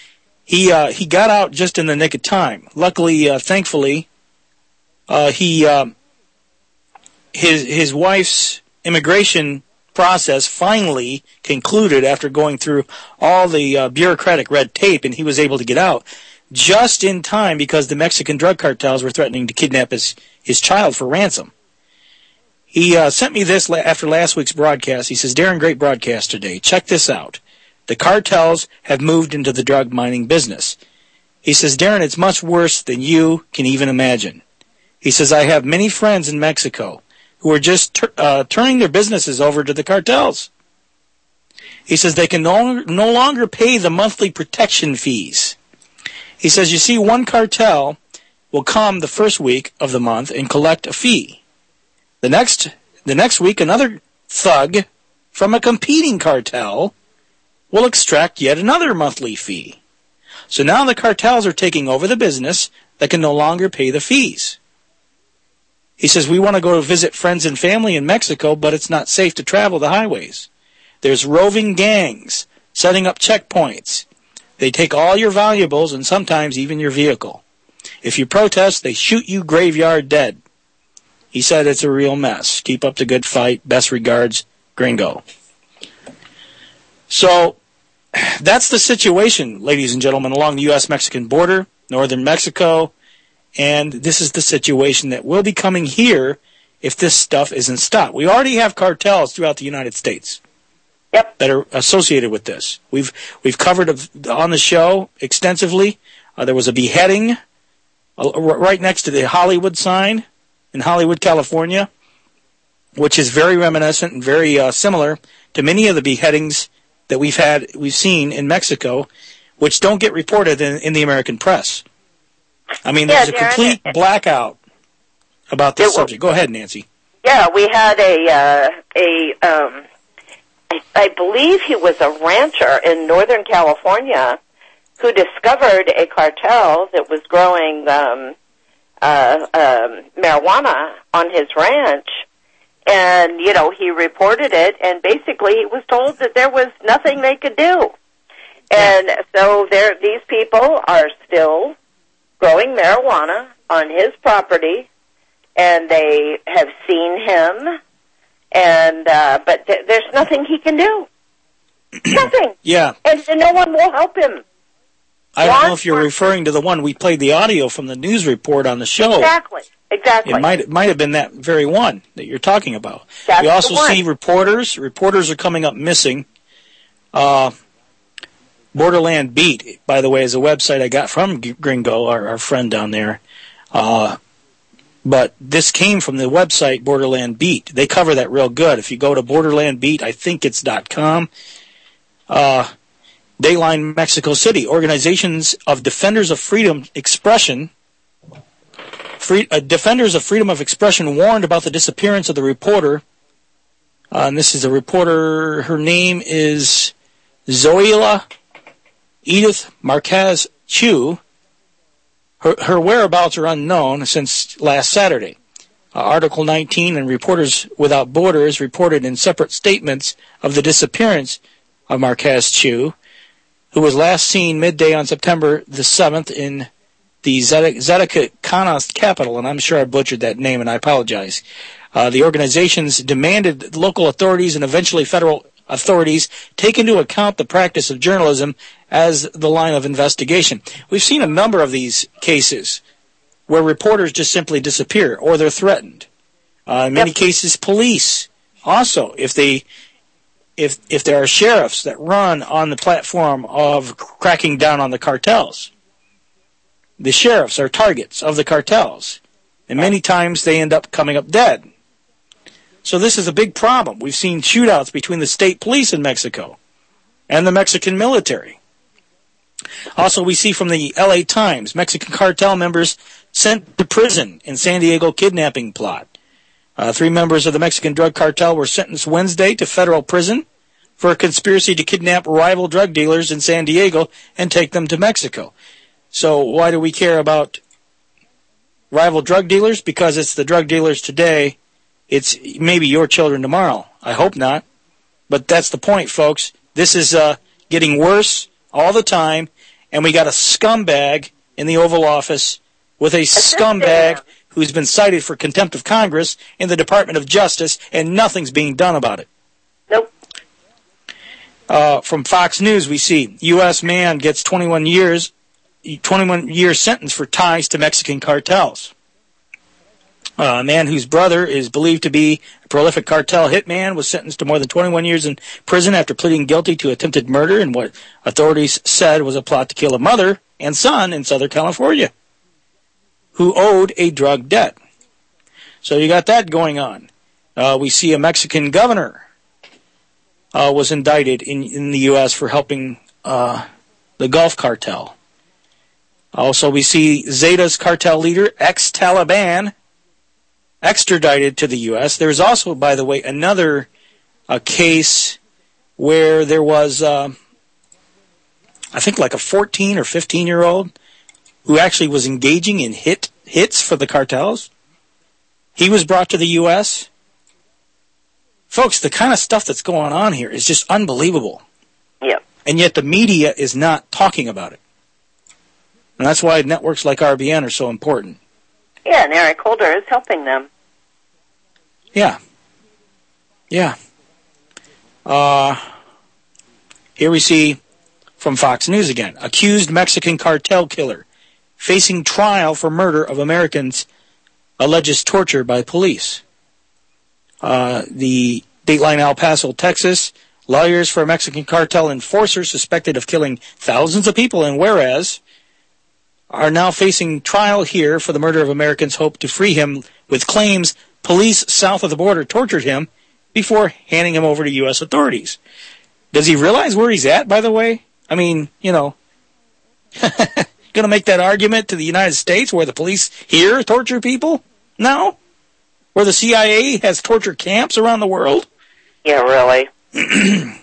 He uh, he got out just in the nick of time. Luckily, uh, thankfully, uh, he uh, his his wife's immigration process finally concluded after going through all the uh, bureaucratic red tape, and he was able to get out just in time because the Mexican drug cartels were threatening to kidnap his, his child for ransom. He uh, sent me this la- after last week's broadcast. He says, Darren, great broadcast today. Check this out. The cartels have moved into the drug mining business. He says, Darren, it's much worse than you can even imagine. He says, I have many friends in Mexico who are just tur- uh, turning their businesses over to the cartels. He says they can no, no longer pay the monthly protection fees. He says, you see, one cartel will come the first week of the month and collect a fee. The next, the next week, another thug from a competing cartel will extract yet another monthly fee. So now the cartels are taking over the business that can no longer pay the fees. He says, we want to go to visit friends and family in Mexico, but it's not safe to travel the highways. There's roving gangs setting up checkpoints. They take all your valuables and sometimes even your vehicle. If you protest, they shoot you graveyard dead. He said it's a real mess. Keep up the good fight. Best regards, Gringo. So that's the situation, ladies and gentlemen, along the U S Mexican border, northern Mexico. And this is the situation that will be coming here if this stuff isn't stopped. We already have cartels throughout the United States. Yep. That are associated with this. We've we've covered on the show extensively. Uh, there was a beheading uh, right next to the Hollywood sign in Hollywood, California, which is very reminiscent and very uh, similar to many of the beheadings that we've had, we've seen in Mexico, which don't get reported in, in the American press. I mean, there's yeah, a complete Darren, blackout about this subject. Go ahead, Nancy. Yeah, we had a uh, a. Um, I, I believe he was a rancher in Northern California who discovered a cartel that was growing um, uh, um, marijuana on his ranch. And, you know, he reported it, and basically he was told that there was nothing they could do. And so there, these people are still growing marijuana on his property, and they have seen him, and uh, but th- there's nothing he can do. Nothing. Yeah. And, and no one will help him. I don't know if you're referring to the one we played the audio from the news report on the show. Exactly. Exactly. It might might have been that very one that you're talking about. That's we also the one. see reporters. Reporters are coming up missing. Uh, Borderland Beat, by the way, is a website I got from Gringo, our, our friend down there. Uh, but this came from the website Borderland Beat. They cover that real good. If you go to Borderland Beat, I think it's .com. Uh, Dayline, Mexico City. Organizations of Defenders of Freedom Expression Free, uh, Defenders of Freedom of Expression warned about the disappearance of the reporter. Uh, and this is a reporter. Her name is Zoila Edith Marquez Chu. Her, her whereabouts are unknown since last Saturday. Uh, Article nineteen and Reporters Without Borders reported in separate statements of the disappearance of Marquez Chu, who was last seen midday on September the seventh in the Zacatecas capital, and I'm sure I butchered that name, and I apologize. Uh, the organizations demanded local authorities and eventually federal authorities take into account the practice of journalism as the line of investigation. We've seen a number of these cases where reporters just simply disappear or they're threatened. Uh, in many yep. cases, police also, if they, if if there are sheriffs that run on the platform of cracking down on the cartels. The sheriffs are targets of the cartels, and many times they end up coming up dead. So this is a big problem. We've seen shootouts between the state police in Mexico and the Mexican military. Also, we see from the L A Times, Mexican cartel members sent to prison in San Diego kidnapping plot. Uh, three members of the Mexican drug cartel were sentenced Wednesday to federal prison for a conspiracy to kidnap rival drug dealers in San Diego and take them to Mexico. So why do we care about rival drug dealers? Because it's the drug dealers today. It's maybe your children tomorrow. I hope not. But that's the point, folks. This is uh, getting worse all the time, and we got a scumbag in the Oval Office with a scumbag who's been cited for contempt of Congress in the Department of Justice, and nothing's being done about it. Nope. Uh, from Fox News, we see U S man gets twenty-one years, twenty-one year sentence for ties to Mexican cartels. Uh, a man whose brother is believed to be a prolific cartel hitman was sentenced to more than twenty-one years in prison after pleading guilty to attempted murder in what authorities said was a plot to kill a mother and son in Southern California who owed a drug debt. So you got that going on. Uh, we see a Mexican governor uh, was indicted in, in the U S for helping uh, the Gulf cartel. Also, we see Zetas cartel leader, ex-Taliban, extradited to the U S. There's also, by the way, another uh, case where there was, uh, I think, like a fourteen or fifteen-year-old who actually was engaging in hit hits for the cartels. He was brought to the U S. Folks, the kind of stuff that's going on here is just unbelievable. Yep. And yet the media is not talking about it. And that's why networks like R B N are so important. Yeah, and Eric Holder is helping them. Yeah. Yeah. Uh, here we see from Fox News again. Accused Mexican cartel killer facing trial for murder of Americans alleges torture by police. Uh, the Dateline El Paso, Texas. Lawyers for a Mexican cartel enforcer suspected of killing thousands of people in Juarez are now facing trial here for the murder of Americans, hope to free him with claims police south of the border tortured him before handing him over to U S authorities. Does he realize where he's at, by the way? I mean, you know, going to make that argument to the United States where the police here torture people? No. Where the C I A has torture camps around the world? Yeah, really. uh,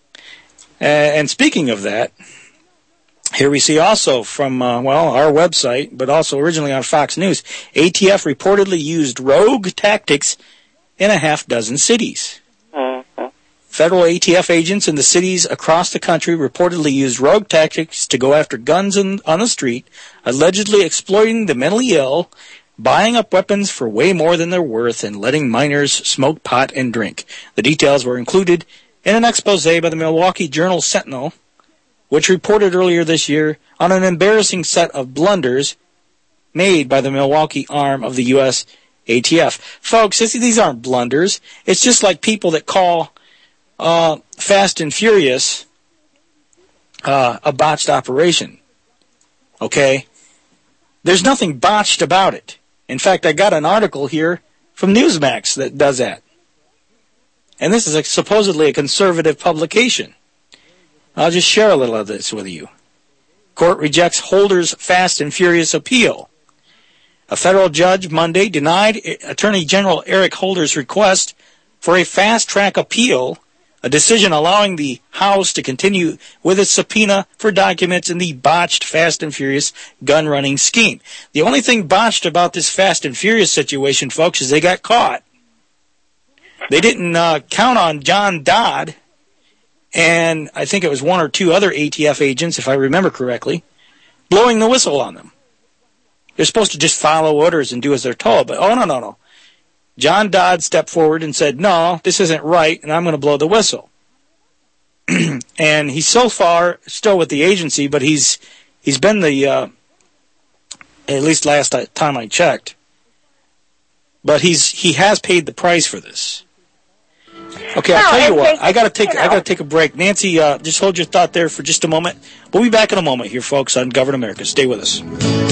and speaking of that, here we see also from, uh, well, our website, but also originally on Fox News, A T F reportedly used rogue tactics in a half dozen cities. Mm-hmm. Federal A T F agents in the cities across the country reportedly used rogue tactics to go after guns in, on the street, allegedly exploiting the mentally ill, buying up weapons for way more than they're worth, and letting minors smoke pot and drink. The details were included in an expose by the Milwaukee Journal-Sentinel, which reported earlier this year on an embarrassing set of blunders made by the Milwaukee arm of the U S A T F. Folks, this, these aren't blunders. It's just like people that call uh, Fast and Furious uh, a botched operation. Okay? There's nothing botched about it. In fact, I got an article here from Newsmax that does that. And this is a, supposedly a conservative publication. I'll just share a little of this with you. Court rejects Holder's Fast and Furious appeal. A federal judge Monday denied Attorney General Eric Holder's request for a fast-track appeal, a decision allowing the House to continue with its subpoena for documents in the botched Fast and Furious gun-running scheme. The only thing botched about this Fast and Furious situation, folks, is they got caught. They didn't uh, count on John Dodd and I think it was one or two other A T F agents, if I remember correctly, blowing the whistle on them. They're supposed to just follow orders and do as they're told, but oh, no, no, no. John Dodd stepped forward and said, no, this isn't right, and I'm going to blow the whistle. And he's so far still with the agency, but he's he's been the, uh, at least last time I checked, but he's he has paid the price for this. Okay, I'll tell you what. I gotta take. I gotta take a break. Nancy, uh, just hold your thought there for just a moment. We'll be back in a moment here, folks, on Govern America. Stay with us.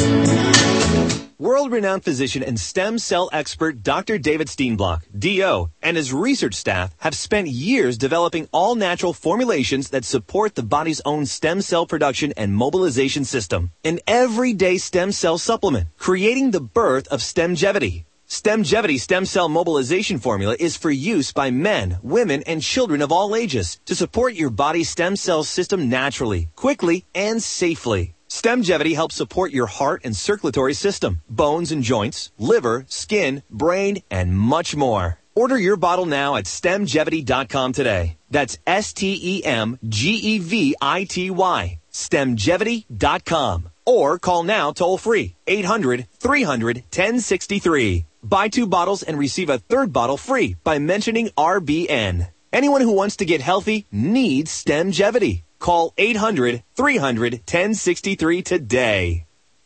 World-renowned physician and stem cell expert Doctor David Steenblock, D O, and his research staff have spent years developing all-natural formulations that support the body's own stem cell production and mobilization system. An everyday stem cell supplement, creating the birth of Stemgevity. Stemgevity Stem Cell Mobilization Formula is for use by men, women, and children of all ages to support your body's stem cell system naturally, quickly, and safely. Stemgevity helps support your heart and circulatory system, bones and joints, liver, skin, brain, and much more. Order your bottle now at stemgevity dot com today. That's S T E M G E V I T Y. stemgevity dot com. Or call now toll-free, eight hundred, three hundred, ten sixty-three. Buy two bottles and receive a third bottle free by mentioning R B N. Anyone who wants to get healthy needs Stemgevity. Call eight hundred, three hundred, ten sixty-three today.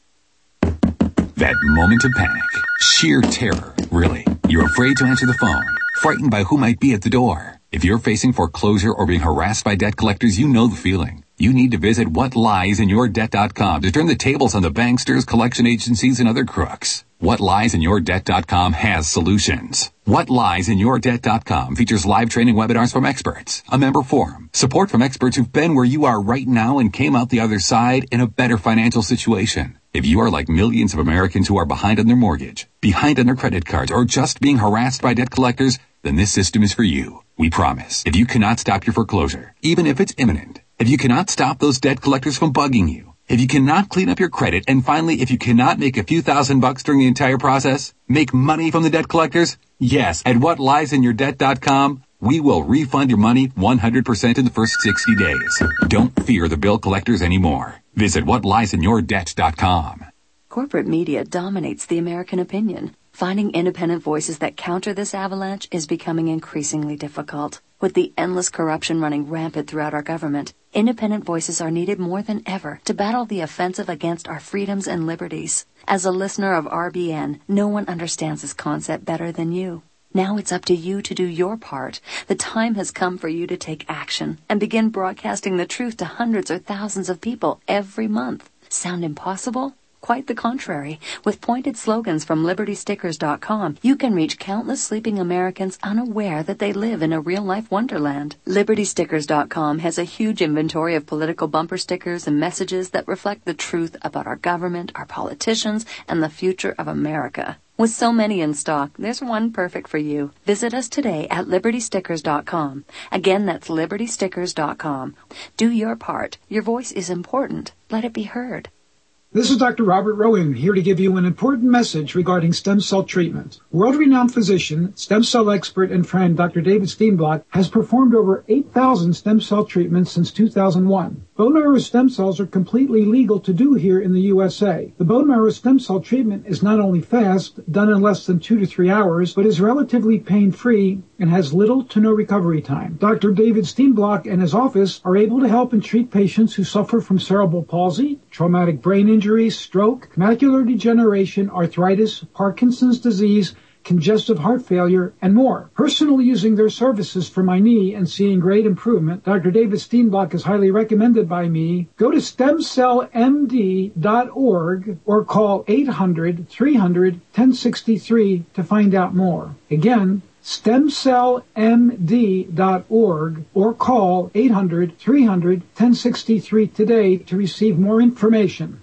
That moment of panic. Sheer terror, really. You're afraid to answer the phone. Frightened by who might be at the door. If you're facing foreclosure or being harassed by debt collectors, you know the feeling. You need to visit what lies in your debt dot com to turn the tables on the banksters, collection agencies, and other crooks. what lies in your debt dot com has solutions. what lies in your debt dot com features live training webinars from experts, a member forum, support from experts who've been where you are right now and came out the other side in a better financial situation. If you are like millions of Americans who are behind on their mortgage, behind on their credit cards, or just being harassed by debt collectors, then this system is for you. We promise. If you cannot stop your foreclosure, even if it's imminent, if you cannot stop those debt collectors from bugging you, if you cannot clean up your credit, and finally, if you cannot make a few thousand bucks during the entire process, make money from the debt collectors, yes, at what lies in your debt dot com, we will refund your money one hundred percent in the first sixty days. Don't fear the bill collectors anymore. Visit what lies in your debt dot com. Corporate media dominates the American opinion. Finding independent voices that counter this avalanche is becoming increasingly difficult. With the endless corruption running rampant throughout our government, independent voices are needed more than ever to battle the offensive against our freedoms and liberties. As a listener of R B N, no one understands this concept better than you. Now it's up to you to do your part. The time has come for you to take action and begin broadcasting the truth to hundreds or thousands of people every month. Sound impossible? Quite the contrary. With pointed slogans from liberty stickers dot com, you can reach countless sleeping Americans unaware that they live in a real-life wonderland. liberty stickers dot com has a huge inventory of political bumper stickers and messages that reflect the truth about our government, our politicians, and the future of America. With so many in stock, there's one perfect for you. Visit us today at liberty stickers dot com. Again, that's liberty stickers dot com. Do your part. Your voice is important. Let it be heard. This is Doctor Robert Rowan here to give you an important message regarding stem cell treatment. World-renowned physician, stem cell expert, and friend Doctor David Steenblock has performed over eight thousand stem cell treatments since two thousand one. Bone marrow stem cells are completely legal to do here in the U S A. The bone marrow stem cell treatment is not only fast, done in less than two to three hours, but is relatively pain-free and has little to no recovery time. Doctor David Steenblock and his office are able to help and treat patients who suffer from cerebral palsy, traumatic brain injury, stroke, macular degeneration, arthritis, Parkinson's disease, congestive heart failure, and more. Personally using their services for my knee and seeing great improvement, Doctor David Steenblock is highly recommended by me. Go to stem cell m d dot org or call eight hundred, three hundred, ten sixty-three to find out more. Again, stem cell m d dot org or call eight hundred, three hundred, ten sixty-three today to receive more information.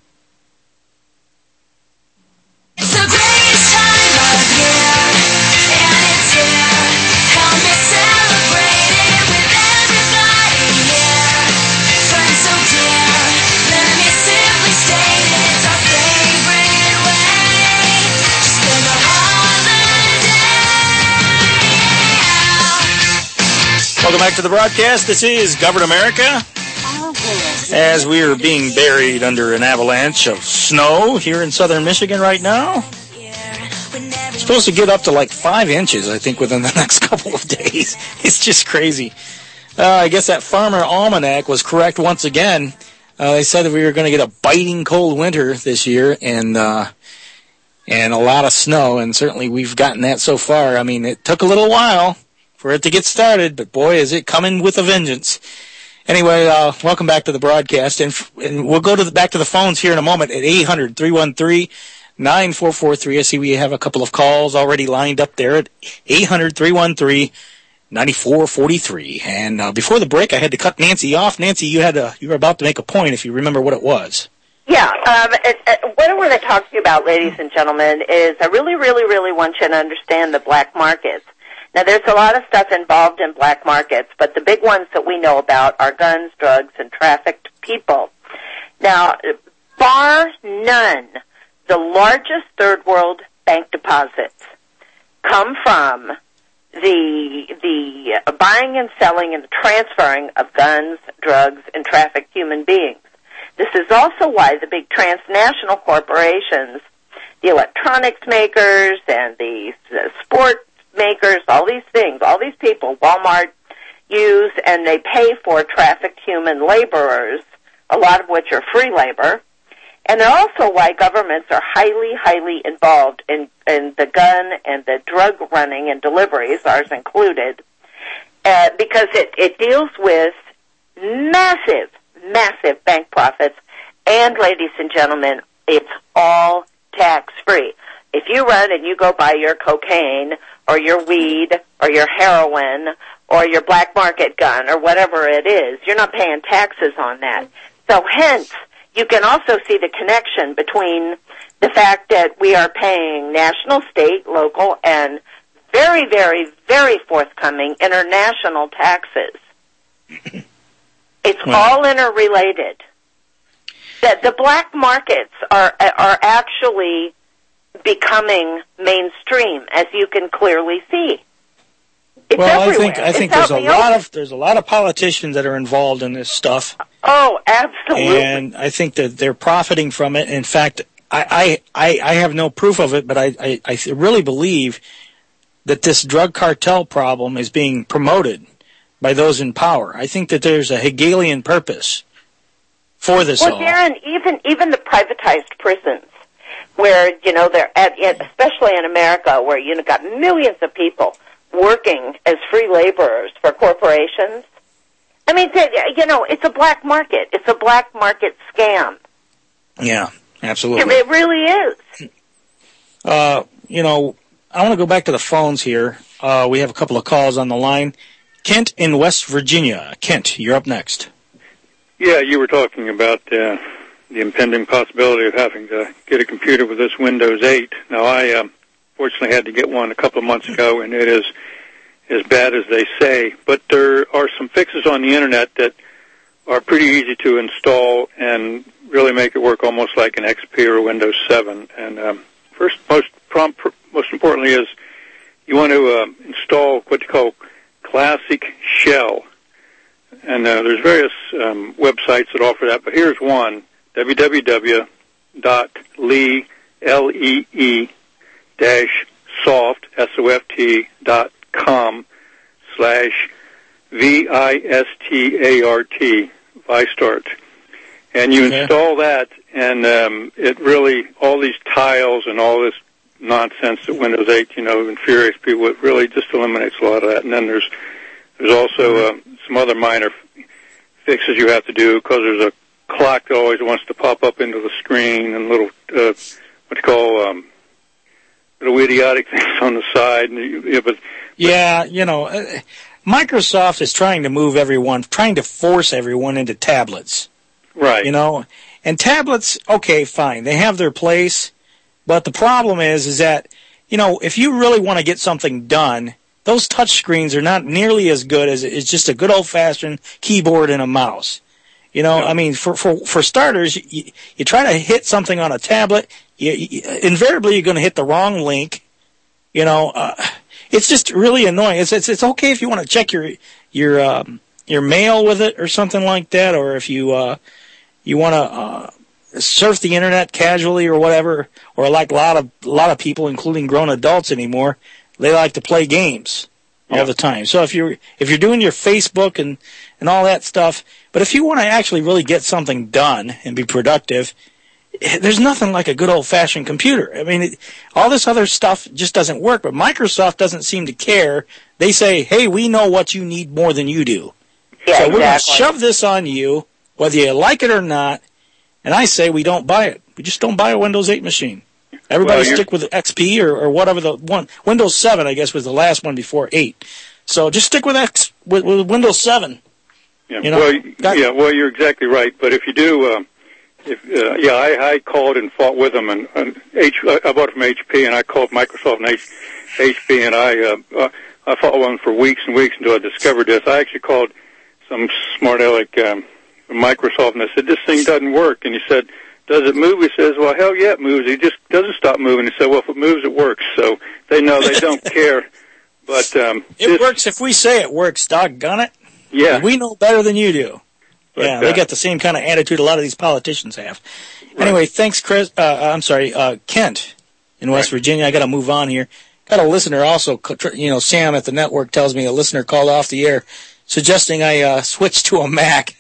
It's the greatest time of year, and it's here. Help me celebrate it with everybody here. Friends so dear, let me simply state it's our favorite way to spend the holiday. Welcome back to the broadcast. This is Govern America. As we are being buried under an avalanche of snow here in southern Michigan right now. It's supposed to get up to like five inches, I think, within the next couple of days. It's just crazy. Uh, I guess that Farmer Almanac was correct once again. Uh, they said that we were going to get a biting cold winter this year and uh, and a lot of snow, and certainly we've gotten that so far. I mean, it took a little while for it to get started, but boy, is it coming with a vengeance. Anyway, uh, welcome back to the broadcast, and, and we'll go to the, back to the phones here in a moment at eight hundred, three one three, nine four four three. I see we have a couple of calls already lined up there at eight hundred, three one three, nine four four three. And uh, before the break, I had to cut Nancy off. Nancy, you had a, you were about to make a point, if you remember what it was. Yeah, um, it, it, what I want to talk to you about, ladies and gentlemen, is I really, really, really want you to understand the black markets. Now, there's a lot of stuff involved in black markets, but the big ones that we know about are guns, drugs, and trafficked people. Now, bar none, the largest third world bank deposits come from the the buying and selling and the transferring of guns, drugs, and trafficked human beings. This is also why the big transnational corporations, the electronics makers and the sport makers, all these things, all these people, Walmart use and they pay for trafficked human laborers, a lot of which are free labor. And they're also why governments are highly, highly involved in, in the gun and the drug running and deliveries, ours included, uh, because it, it deals with massive, massive bank profits. And, ladies and gentlemen, it's all tax-free. If you run and you go buy your cocaine or your weed or your heroin or your black market gun or whatever it is, you're not paying taxes on that. So hence, you can also see the connection between the fact that we are paying national, state, local, and very, very, very forthcoming international taxes. It's Well, all interrelated. The, the black markets are are actually becoming mainstream, as you can clearly see. It's well, everywhere. I think I It's think out there's a in the lot open. of there's a lot of politicians that are involved in this stuff. Oh, absolutely. And I think that they're profiting from it. In fact, I, I, I have no proof of it, but I, I, I really believe that this drug cartel problem is being promoted by those in power. I think that there's a Hegelian purpose for this Well, all. Darren, even even the privatized prisons, where you know they're at, especially in America, where you know got millions of people working as free laborers for corporations. I mean, you know, it's a black market. It's a black market scam. Yeah, absolutely. It really is. Uh, you know, I want to go back to the phones here. Uh, we have a couple of calls on the line. Kent in West Virginia. Kent, you're up next. Yeah, you were talking about uh, the impending possibility of having to get a computer with this Windows eight. Now, I um, fortunately had to get one a couple of months ago, and it is as bad as they say. But there are some fixes on the Internet that are pretty easy to install and really make it work almost like an X P or Windows seven. And um, first, most prompt, most importantly, is you want to uh, install what you call Classic Shell. And uh, there's various um, websites that offer that, but here's one, w w w dot lee, L E E, dash soft, S O F T, dot com, slash V I S T A R T, Vistart. And you Okay. install that, and um, it really, all these tiles and all this nonsense that Windows eight, you know, infuriates people, it really just eliminates a lot of that. And then there's there's also uh, some other minor f- fixes you have to do, because there's a clock that always wants to pop up into the screen, and little, uh, what you call, um, little idiotic things on the side. And you, yeah, but, Yeah, you know, uh, Microsoft is trying to move everyone, trying to force everyone into tablets. Right. You know, and tablets, okay, fine, they have their place, but the problem is, is that, you know, if you really want to get something done, those touch screens are not nearly as good as it's just a good old-fashioned keyboard and a mouse. You know, I mean, for for for starters, you, you try to hit something on a tablet, you, you, invariably you're going to hit the wrong link. You know, uh, it's just really annoying. It's it's it's okay if you want to check your your um, your mail with it or something like that, or if you uh, you want to uh, surf the internet casually or whatever, or like a lot of a lot of people, including grown adults anymore, they like to play games all the time. So if you're if you're doing your Facebook and and all that stuff, but if you want to actually really get something done and be productive, there's nothing like a good old-fashioned computer. I mean, it, all this other stuff just doesn't work, but Microsoft doesn't seem to care. They say, hey, we know what you need more than you do. Yeah, so we're going to exactly. shove this on you, whether you like it or not, and I say we don't buy it. We just don't buy a Windows eight machine. Everybody Well, you're- stick with X P or, or whatever the one. Windows seven, I guess, was the last one before eight. So just stick with X with, with Windows seven. Yeah, You know, well, got- yeah, well, you're exactly right. But if you do, um, if uh, yeah, I, I called and fought with them, and, and H, I bought it from H P, and I called Microsoft and H, HP, and I uh, uh, I fought with them for weeks and weeks until I discovered this. I actually called some smart aleck um, from Microsoft, and I said, "This thing doesn't work." And he said, "Does it move?" He says, "Well, hell yeah, it moves. It just doesn't stop moving." He said, "Well, if it moves, it works." So they know, they don't care. But um, It works if we say it works, doggone it. yeah, We know better than you do. But But, yeah, they uh, got the same kind of attitude a lot of these politicians have. Anyway, thanks, Chris. Uh, I'm sorry, uh, Kent in West Virginia. I got to move on here. Got a listener also, you know, Sam at the network tells me a listener called off the air suggesting I uh, switch to a Mac.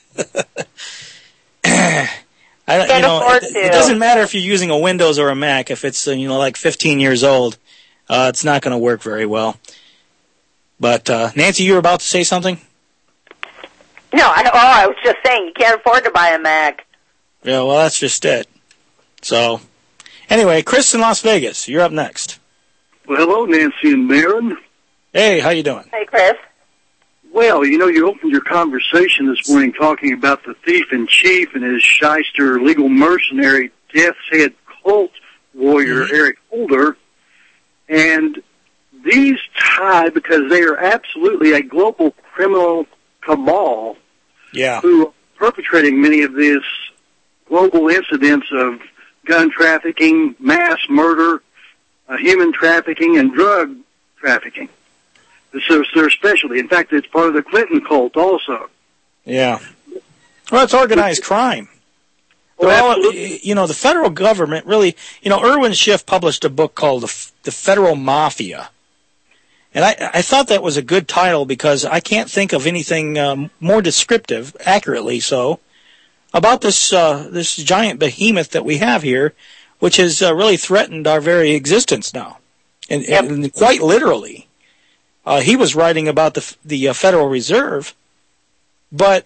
I, you know, it, it doesn't matter if you're using a Windows or a Mac. If it's, uh, you know, like fifteen years old, uh, it's not going to work very well. But, uh, Nancy, you were about to say something? No, I, oh, I was just saying you can't afford to buy a Mac. Yeah, well, that's just it. So, anyway, Chris in Las Vegas, you're up next. Well, hello, Nancy and Marin. Hey, how you doing? Hey, Chris. Well, you know, you opened your conversation this morning talking about the thief-in-chief and his shyster legal mercenary death's head cult warrior, mm-hmm. Eric Holder. And these tie because they are absolutely a global criminal cabal yeah. who are perpetrating many of these global incidents of gun trafficking, mass murder, uh, human trafficking, and drug trafficking. This is their specialty. In fact, it's part of the Clinton cult also. Yeah. Well, it's organized crime. Well, you know, the federal government really, you know, Irwin Schiff published a book called The, the Federal Mafia. And I, I thought that was a good title because I can't think of anything um, more descriptive, accurately so, about this uh, this giant behemoth that we have here, which has uh, really threatened our very existence now, and, yep. and quite literally. Uh, he was writing about the the uh, Federal Reserve, but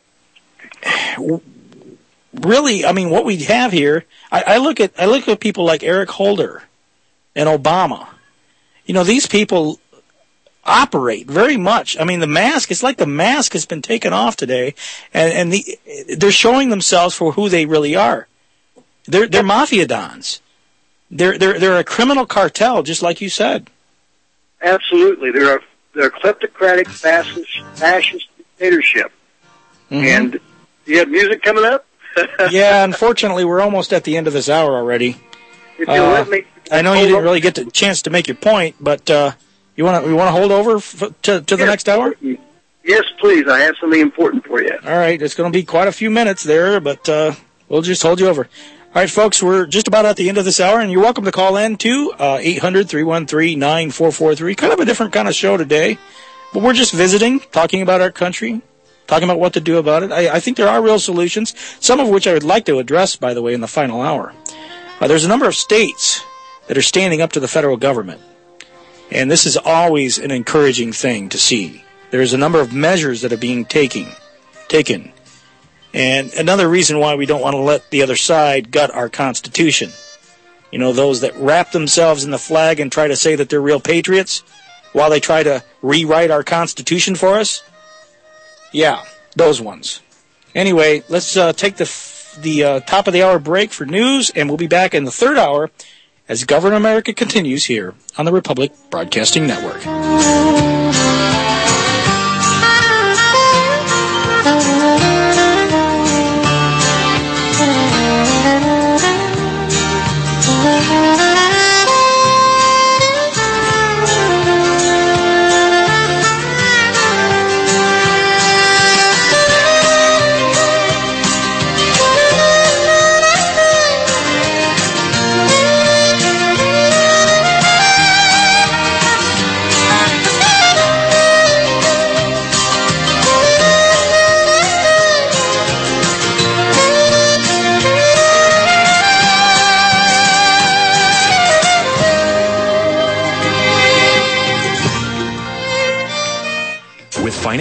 really, I mean, what we have here, I, I look at I look at people like Eric Holder and Obama. You know, these people operate very much. I mean, the mask, it's like the mask has been taken off today, and, and the, they're showing themselves for who they really are. They're, they're mafia dons. They're, they're, they're a criminal cartel, just like you said. Absolutely. They're a, they're a kleptocratic fascist, fascist dictatorship. Mm-hmm. And you have music coming up? Yeah, unfortunately, we're almost at the end of this hour already. If you uh, let me, I know you didn't really get the chance to make your point, but, uh, You want to? We want to hold over f- to to the yes, next hour? Yes, please. I have something important for you. All right, it's going to be quite a few minutes there, but uh, we'll just hold you over. All right, folks, we're just about at the end of this hour, and you're welcome to call in to uh, eight hundred, three one three, nine four four three. Kind of a different kind of show today, but we're just visiting, talking about our country, talking about what to do about it. I, I think there are real solutions, some of which I would like to address, by the way, in the final hour. Uh, there's a number of states that are standing up to the federal government. And this is always an encouraging thing to see. There's a number of measures that are being taken, taken. And another reason why we don't want to let the other side gut our Constitution. You know, those that wrap themselves in the flag and try to say that they're real patriots while they try to rewrite our Constitution for us. Yeah, those ones. Anyway, let's uh, take the, the uh, top of the hour break for news, and we'll be back in the third hour as Govern America continues here on the Republic Broadcasting Network.